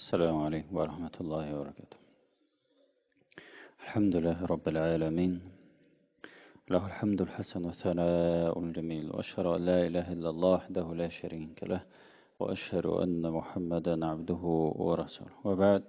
السلام عليكم ورحمة الله وبركاته. الحمد لله رب العالمين، له الحمد الحسن والثناء الجميل، وأشهد أن لا إله إلا الله وحده لا شريك له، وأشهد أن محمدا عبده ورسوله. وبعد،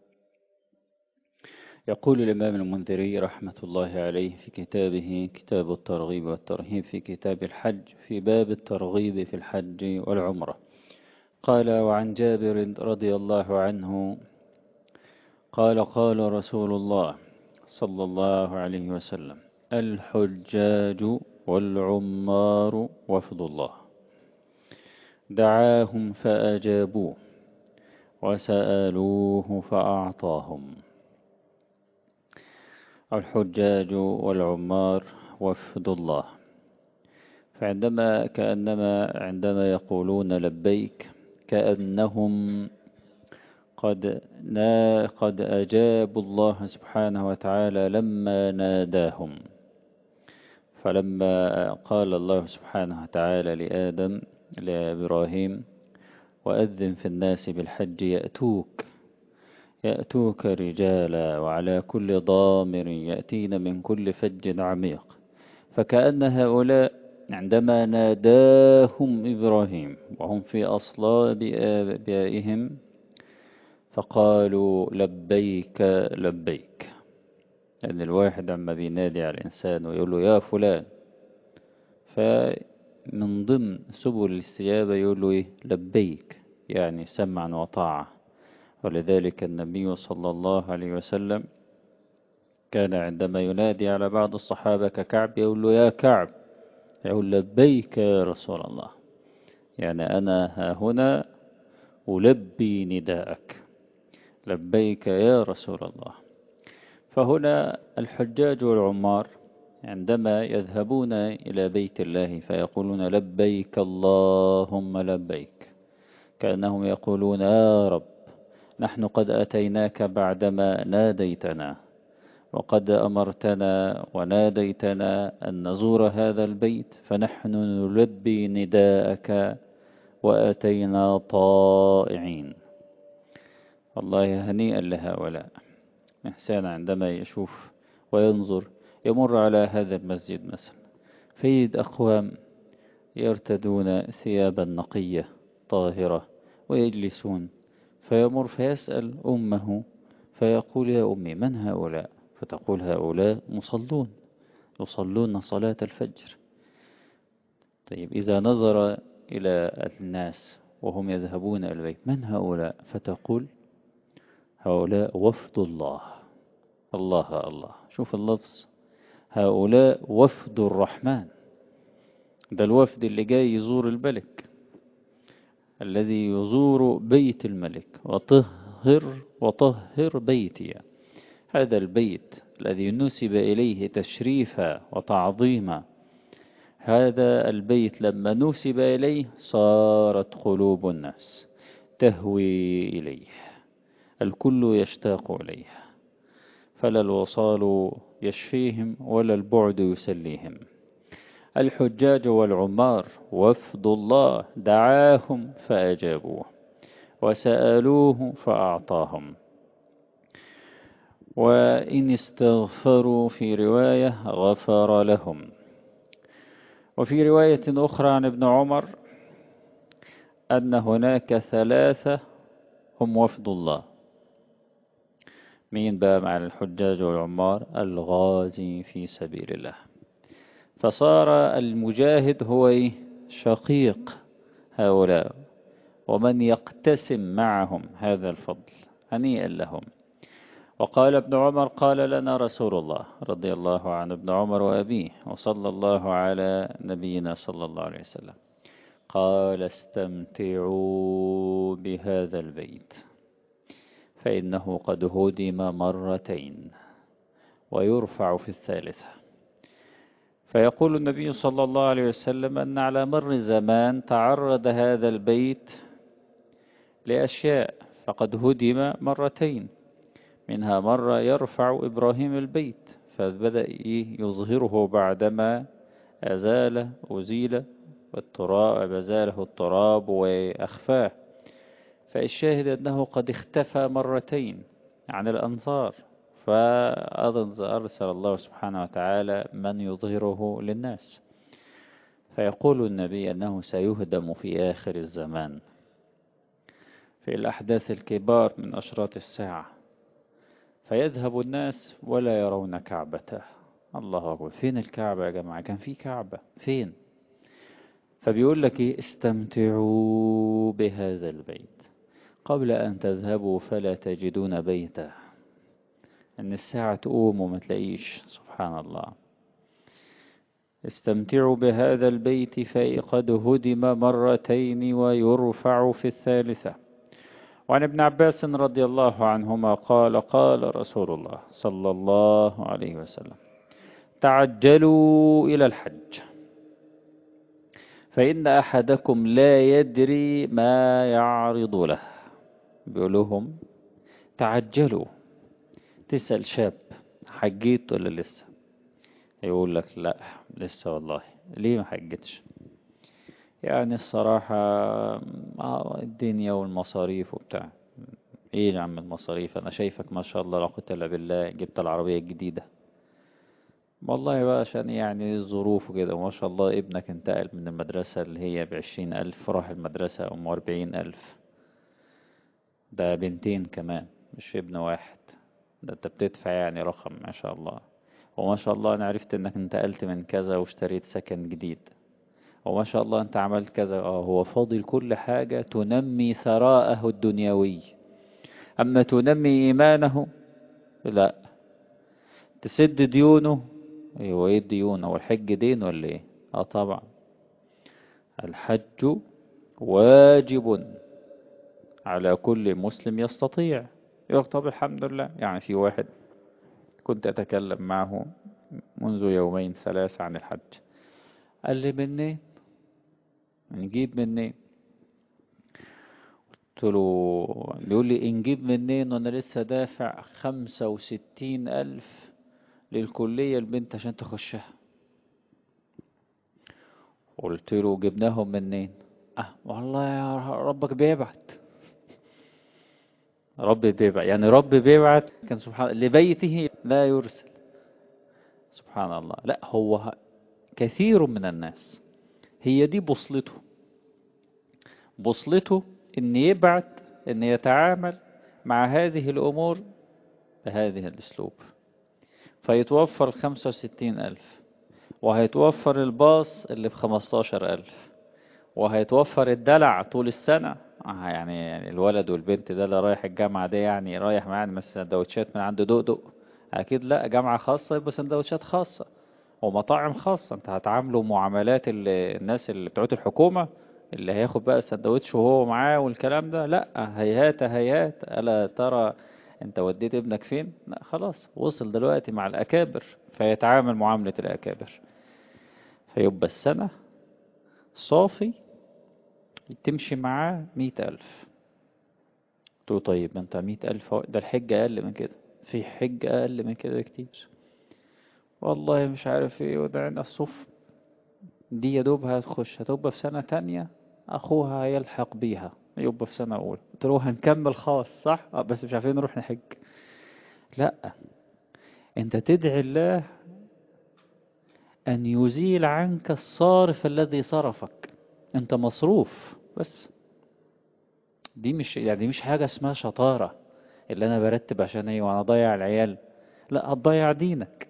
يقول الإمام المنذري رحمة الله عليه في كتابه كتاب الترغيب والترهيب في كتاب الحج في باب الترغيب في الحج والعمرة، قال: وعن جابر رضي الله عنه قال: قال رسول الله صلى الله عليه وسلم: الحجاج والعمار وفد الله، دعاهم فأجابوه وسألوه فأعطاهم. الحجاج والعمار وفد الله، عندما يقولون لبيك كأنهم قد أجابوا الله سبحانه وتعالى لما ناداهم. فلما قال الله سبحانه وتعالى لإبراهيم: وأذن في الناس بالحج يأتوك رجالا وعلى كل ضامر يأتين من كل فج عميق، فكأن هؤلاء عندما ناداهم إبراهيم وهم في أصلاب آبائهم فقالوا لبيك لبيك. لأن الواحد عما بينادي على الإنسان ويقول له يا فلان، فمن ضمن سبل الاستجابة يقول له إيه؟ لبيك، يعني سمعا وطاعة. ولذلك النبي صلى الله عليه وسلم كان عندما ينادي على بعض الصحابة ككعب يقول له يا كعب، يقول لبيك يا رسول الله، يعني أنا ها هنا ألبي نداءك، لبيك يا رسول الله. فهنا الحجاج والعمار عندما يذهبون إلى بيت الله فيقولون لبيك اللهم لبيك، كأنهم يقولون يا رب، نحن قد أتيناك بعدما ناديتنا، وقد أمرتنا وناديتنا أن نزور هذا البيت، فنحن نلبي نداءك وأتينا طائعين. والله هنيئا لهؤلاء. إنسان عندما يشوف وينظر يمر على هذا المسجد مثلا فيجد أقوام يرتدون ثيابا نقية طاهرة ويجلسون، فيمر فيسأل أمه فيقول يا أمي من هؤلاء؟ فتقول هؤلاء مصلون يصلون صلاة الفجر. طيب إذا نظر إلى الناس وهم يذهبون إلى البيت من هؤلاء؟ فتقول هؤلاء وفد الله. الله الله، شوف اللفظ، هؤلاء وفد الرحمن. ده الوفد اللي جاي يزور الملك، الذي يزور بيت الملك. وطهر بيتي، هذا البيت الذي نسب إليه تشريفا وتعظيما، هذا البيت لما نسب إليه صارت قلوب الناس تهوي إليه، الكل يشتاق إليه، فلا الوصال يشفيهم ولا البعد يسليهم. الحجاج والعمار وفد الله، دعاهم فأجابوه وسألوه فأعطاهم. وإن استغفروا في رواية غفر لهم. وفي رواية أخرى عن ابن عمر أن هناك ثلاثة هم وفد الله. مين بقى مع الحجاج والعمار؟ الغازي في سبيل الله، فصار المجاهد هو شقيق هؤلاء ومن يقتسم معهم هذا الفضل، هنيئا لهم. وقال ابن عمر قال لنا رسول الله رضي الله عن ابن عمر وأبيه وصلى الله على نبينا صلى الله عليه وسلم، قال استمتعوا بهذا البيت فإنه قد هدم مرتين ويرفع في الثالثة. فيقول النبي صلى الله عليه وسلم أن على مر الزمان تعرض هذا البيت لأشياء فقد هدم مرتين، منها مرة يرفع إبراهيم البيت فبدأ يظهره بعدما أزيل والتراب، أزاله التراب وأخفاه، فالشاهد أنه قد اختفى مرتين عن الأنظار، فأرسل الله سبحانه وتعالى من يظهره للناس. فيقول النبي أنه سيهدم في آخر الزمان في الأحداث الكبار من أشراط الساعة، فيذهب الناس ولا يرون كعبته. الله أكبر، فين الكعبة يا جماعة؟ كان في كعبة فين؟ فبيقول لك إيه؟ استمتعوا بهذا البيت قبل أن تذهبوا فلا تجدون بيته. أن الساعة تقوم وما تلاقيش، سبحان الله. استمتعوا بهذا البيت فقد هدم مرتين ويرفع في الثالثة. وعن ابن عباس رضي الله عنهما قال قال رسول الله صلى الله عليه وسلم: تعجلوا إلى الحج فإن أحدكم لا يدري ما يعرض له. بيقول لهم تعجلوا. تسأل شاب حجيت ولا لسه؟ يقول لك لا لسه والله. ليه ما حجتش؟ يعني الصراحة الدنيا والمصاريف وبتاع. ايه يا عم المصاريف؟ انا شايفك ما شاء الله لا قوة الا بالله جبت العربية الجديدة. والله بقى عشان يعني الظروف وكده، وما شاء الله ابنك انتقل من المدرسة اللي هي ب20,000 راح المدرسة 40,000. ده بنتين كمان مش ابن واحد. ده انت بتدفع يعني رقم ما شاء الله. وما شاء الله انا عرفت انك انتقلت من كذا واشتريت سكن جديد. وما شاء الله انت عملت كذا. هو فاضل كل حاجة تنمي ثراءه الدنيوي، اما تنمي ايمانه لا. تسد ديونه. هو ايه الديون؟ هو الحج دين ولا ايه؟ طبعا الحج واجب على كل مسلم يستطيع. يقول طب الحمد لله. يعني في واحد كنت أتكلم معه منذ يومين 3 عن الحج، قال لي منين نجيب منين؟ قلت له، بيقول لي نجيب منين وانا لسه دافع 65,000 للكلية البنت عشان تخشها. قلت له جبناهم منين؟ والله يا ربك بيبعت. رب بيبعت يعني رب بيبعت. كان سبحان لبيته لا يرسل. سبحان الله. لا هو كثير من الناس هي دي بوصلته. بوصلته ان يبعت، ان يتعامل مع هذه الامور بهذه الاسلوب، فيتوفر 65,000، وهيتوفر الباص اللي ب15,000، وهيتوفر الدلع طول السنة. يعني الولد والبنت ده اللي رايح الجامعة ده يعني رايح معاه مثلا سندوتشات من عند دقدق؟ أكيد لا. جامعة خاصة يبقى سندوتشات خاصة ومطاعم خاصة. انت هتعامله معاملات الناس اللي بتوعت الحكومة اللي هياخد بقى السندوتش وهو معاه والكلام ده؟ لا. هيهات هيهات. ألا ترى انت وديت ابنك فين؟ لا خلاص وصل دلوقتي مع الأكابر، فيتعامل معاملة الأكابر. فيبقى السنة صافي تمشي معاه 100,000. قلت له طيب انت 100,000 ده الحج أقل من كده، في حج أقل من كده كتير. والله مش عارف ايه ودعنا الصف دي يا دوب هتبقى في سنة تانية، أخوها يلحق بيها يبقى في سنة أولى. قلت له هنكمل خاص صح؟ بس مش عارفين نروح نحج. لا، أنت تدعي الله أن يزيل عنك الصارف الذي صرفك. أنت مصروف بس. دي مش يعني مش حاجة اسمها شطارة اللي أنا برتب عشان إيه وأنا أضيع العيال. لا، هتضيع دينك.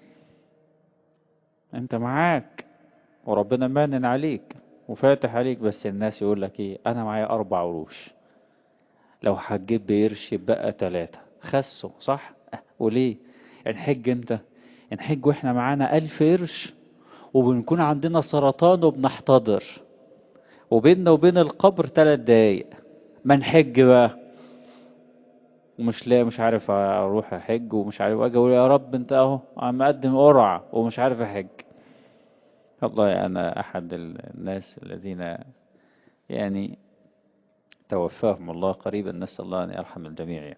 أنت معاك وربنا مانن عليك وفاتح عليك، بس الناس يقول لك إيه؟ أنا معايا 4 قروش، لو حجيت بقرش يبقى 3 خسوا صح؟ وليه؟ نحج امتى؟ نحج واحنا معانا 1000 قرش وبنكون عندنا سرطان وبنحتضر وبيننا وبين القبر 3 دقايق. ما نحج بقى. ومش لا مش عارف اروح احج ومش عارف اجي اقول يا رب انت اهو عم اقدم قرعة ومش عارف احج. والله انا احد الناس الذين يعني توفاهم الله قريبا، نسأل الله ان يرحم الجميع يعني.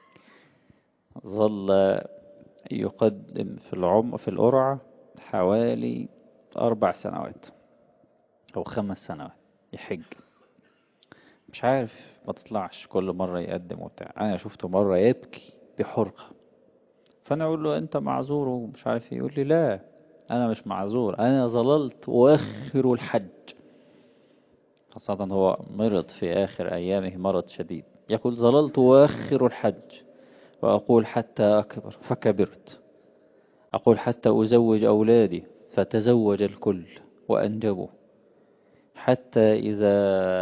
ظل يقدم في القرعة حوالي 4 سنوات أو 5 سنوات يحج. مش عارف ما تطلعش، كل مرة يقدم وبتاع. أنا شفته مرة يبكي بحرقة، فأنا أقول له أنت معذور ومش عارف إيه. يقول لي لا، أنا مش معذور، أنا ظللت أؤخر الحج. خاصة هو مرض في آخر أيامه مرض شديد، يقول ظللت أؤخر الحج وأقول حتى أكبر فكبرت، أقول حتى أزوج أولادي فتزوج الكل وأنجبوا، حتى إذا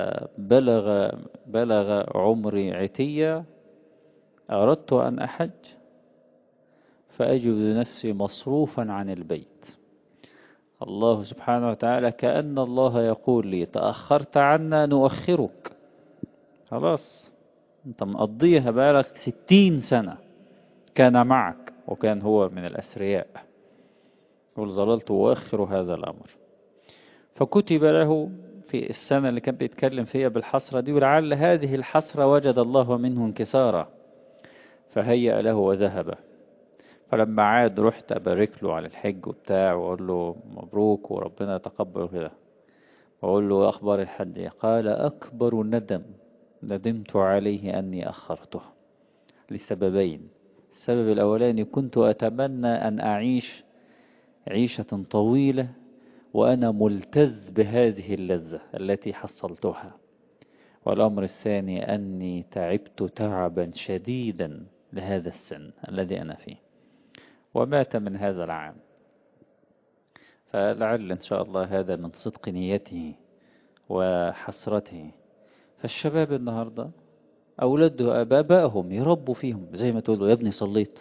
بلغ عمري عتية أردت أن أحج فأجد نفسي مصروفا عن البيت. الله سبحانه وتعالى كأن الله يقول لي تأخرت عنا نؤخرك، خلاص انت مقضيها بقالك 60 سنة، كان معك وكان هو من الأثرياء، قل ظللت أؤخر هذا الأمر. فكتب له في السنة اللي كان بيتكلم فيها بالحسرة دي، ولعل هذه الحسرة وجد الله منه انكسارا فهيأ له وذهب. فلما عاد رحت أبارك له على الحج وبتاع وأقول له مبروك وربنا يتقبل كده، وأقول له أخبار الحج، قال أكبر ندم ندمت عليه أني أخرته لسببين. السبب الأولاني كنت أتمنى أن أعيش عيشة طويلة وأنا ملتز بهذه اللذة التي حصلتها، والأمر الثاني أني تعبت تعبا شديدا لهذا السن الذي أنا فيه، ومات من هذا العام. فلعل إن شاء الله هذا من صدق نيته وحسرته. فالشباب النهاردة أولده آبائهم يربوا فيهم، زي ما تقول له يا ابني صليت،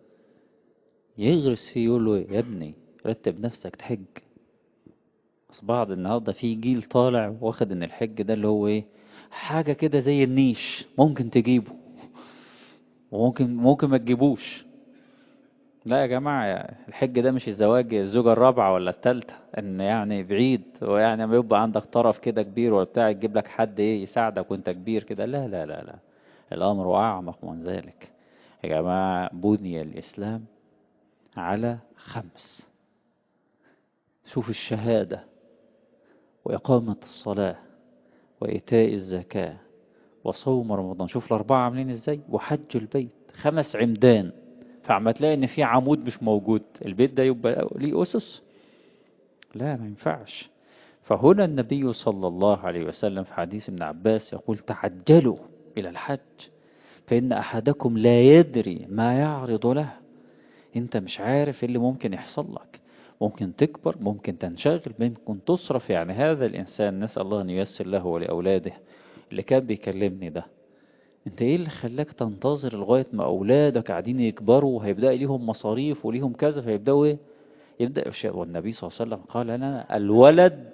يغرس فيه يقول له يا ابني رتب نفسك تحج. بس بعض النهاردة في جيل طالع واخد ان الحج ده اللي هو ايه، حاجة كده زي النيش، ممكن تجيبه وممكن ما تجيبوش. لا يا جماعة، الحج ده مش الزواج الزوجة الرابعة ولا التالتة، ان يعني بعيد، ويعني ما يبقى عندك طرف كده كبير ولا بتاع تجيب لك حد ايه يساعدك وانت كبير كده. لا لا لا لا، الامر اعمق من ذلك. يا جماعة بني الاسلام على 5. شوف الشهادة وإقامة الصلاة وإيتاء الزكاة وصوم رمضان، شوف ال4 عاملين ازاي، وحج البيت، 5 عمدان. فعما تلاقي ان في عمود مش موجود، البيت ده يبقى ليه أسس؟ لا، ما ينفعش. فهنا النبي صلى الله عليه وسلم في حديث ابن عباس يقول تعجلوا إلى الحج فإن أحدكم لا يدري ما يعرض له. انت مش عارف اللي ممكن يحصل لك، ممكن تكبر، ممكن تنشغل، ممكن تصرف. يعني هذا الإنسان نسأل الله أن ييسر له ولأولاده اللي كان بيكلمني ده، انت ايه اللي خلاك تنتظر لغاية ما أولادك قاعدين يكبروا وهيبدأ ليهم مصاريف وليهم كذا فيبدأوا ايه، يبدأ الشيء. والنبي صلى الله عليه وسلم قال لنا الولد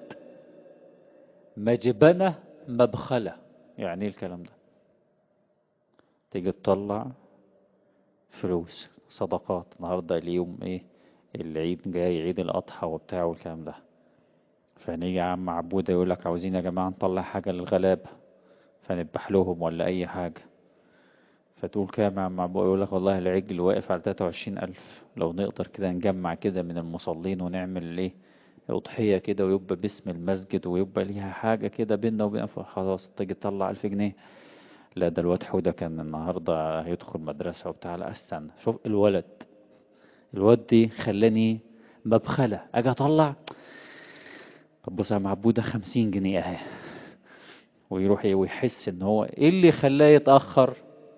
مجبنة مبخلة. يعني ايه الكلام ده؟ تيجي تطلع فلوس صدقات النهاردة اليوم ايه، العيد جاي، عيد الأضحى وبتاع والكلام ده، فنيجي يا عم عبودة يقول لك عاوزين يا جماعة نطلع حاجة للغلابة فنذبح لهم ولا أي حاجة. فتقول كام يا عم عبودة؟ يقول لك والله العجل واقف على 23,000، لو نقدر كده نجمع كده من المصلين ونعمل ايه أضحية كده، ويبقى باسم المسجد ويبقى ليها حاجة كده بينا وبين خلاص. تيجي تطلع 1000 جنيه، لا ده الواد حودة كان النهاردة هيدخل مدرسة وبتاع. لا استنى، شوف الواد دي خلاني مبخلة أجي أطلع. طب بص يا معبودة 50 جنيه أهي، ويروح ويحس إن هو إيه اللي خلاه يتأخر.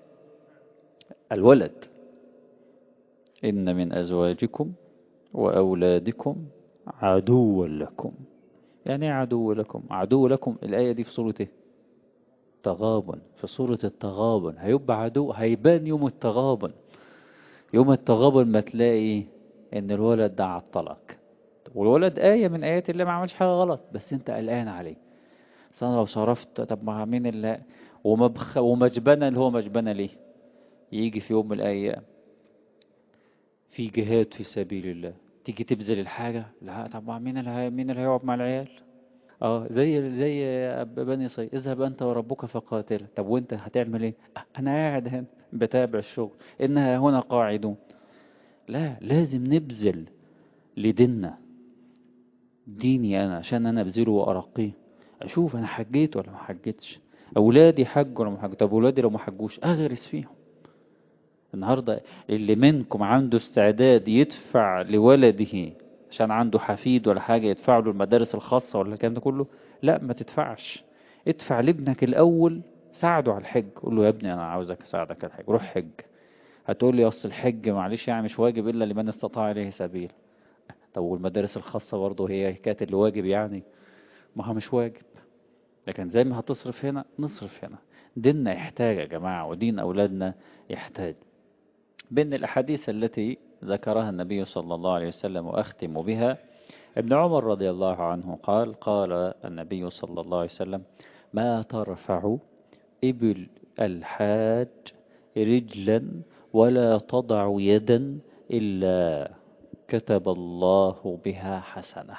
الولد إن من أزواجكم وأولادكم عدوا لكم. يعني ايه عدو لكم؟ عدو لكم الآية دي في سورة ايه؟ تغابن. في سورة التغابن هيبقى عدو، هيبان يوم التغابن. يوم التغابن ما تلاقي ان الولد ده عطلك، والولد آية من آيات الله، ما عملش حاجة غلط بس انت قلقان عليه. بس انا لو صرفت، طب ما مين اللي ومجبنة، اللي هو مجبنة ليه؟ يجي في يوم من الأيام في جهاد في سبيل الله، تيجي تبذل الحاجة، لا طب ما مين اللي هيقعد مع العيال؟ اه زي بني إسرائيل، اذهب انت وربك فقاتل. طب وانت هتعمل ايه؟ انا قاعد هنا بتابع الشغل، انها هنا قاعدون. لا، لازم نبذل لديننا، ديني انا عشان انا ابذله وارقيه، اشوف انا حجيت ولا ما حجيتش. أولادي حجوا ولا ما حجوا؟ طب أولادي لو ما حجوش أغرس فيهم. النهاردة اللي منكم عنده استعداد يدفع لولده عشان عنده حفيد ولا حاجة، يدفع له المدارس الخاصة ولا الكلام ده كله؟ لا، ما تدفعش. ادفع لابنك الأول، ساعده على الحج. قول له يا ابني أنا عاوزك أساعدك على الحج، روح حج. هتقول لي أصل الحج معلش يعني مش واجب إلا لمن استطاع إليه سبيل. طب والمدارس الخاصة برضه هي كانت اللي واجب يعني؟ ما هو مش واجب. لكن زي ما هتصرف هنا نصرف هنا. ديننا يحتاج يا جماعة، ودين أولادنا يحتاج. بين الأحاديث التي ذكرها النبي صلى الله عليه وسلم وأختم بها، ابن عمر رضي الله عنه قال النبي صلى الله عليه وسلم: ما ترفع إبل الحاج رجلا ولا تضع يدا إلا كتب الله بها حسنة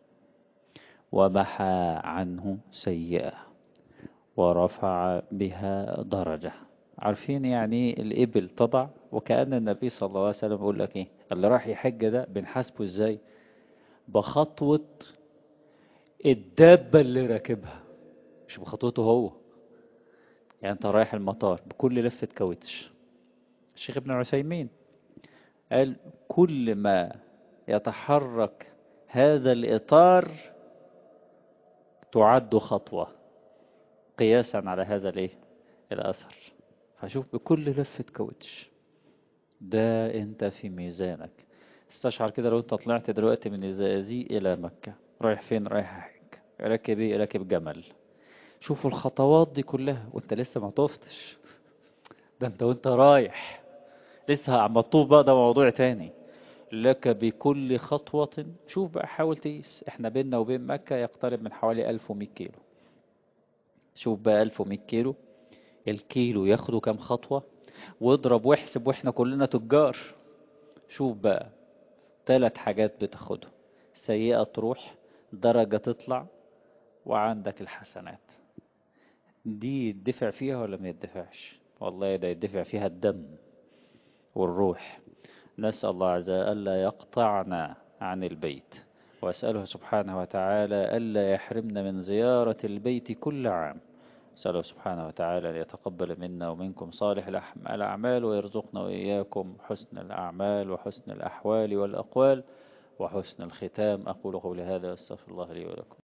ومحى عنه سيئة ورفع بها درجة. عارفين يعني الإبل تضع؟ وكأن النبي صلى الله عليه وسلم يقول لك إيه؟ اللي راح يحج ده بنحاسبه إزاي؟ بخطوة الدابة اللي راكبها، مش بخطوته هو. يعني أنت رايح المطار بكل لفة كاوتش. الشيخ ابن عثيمين قال: كل ما يتحرك هذا الإطار تعد خطوة قياسا على هذا الإيه؟ الأثر. فشوف بكل لفة كاوتش، ده انت في ميزانك. استشعر كده لو انت طلعت دلوقتي من الزقازيق الى مكة، رايح فين؟ رايح حج. راكب ايه؟ راكب جمل. شوفوا الخطوات دي كلها وانت لسه ما طفتش. ده انت وانت رايح لسه عم تطوف بقى، ده موضوع تاني. لك بكل خطوة. شوف بقى، حاول تقيس، احنا بيننا وبين مكة يقترب من حوالي 1100 كيلو. شوف بقى 1100 كيلو، الكيلو ياخدوا كام خطوة؟ واضرب واحسب، واحنا كلنا تجار. شوف بقى، 3 حاجات بتاخدهم: سيئة تروح، درجة تطلع، وعندك الحسنات. دي يدفع فيها ولا ما يدفعش؟ والله ده يدفع فيها الدم والروح. نسأل الله عز وجل ألا يقطعنا عن البيت، وأسأله سبحانه وتعالى ألا يحرمنا من زيارة البيت كل عام. أسأله سبحانه وتعالى أن يتقبل منا ومنكم صالح الأعمال، ويرزقنا وإياكم حسن الأعمال وحسن الأحوال والأقوال وحسن الختام. أقول قولي هذا، أستغفر الله لي ولكم.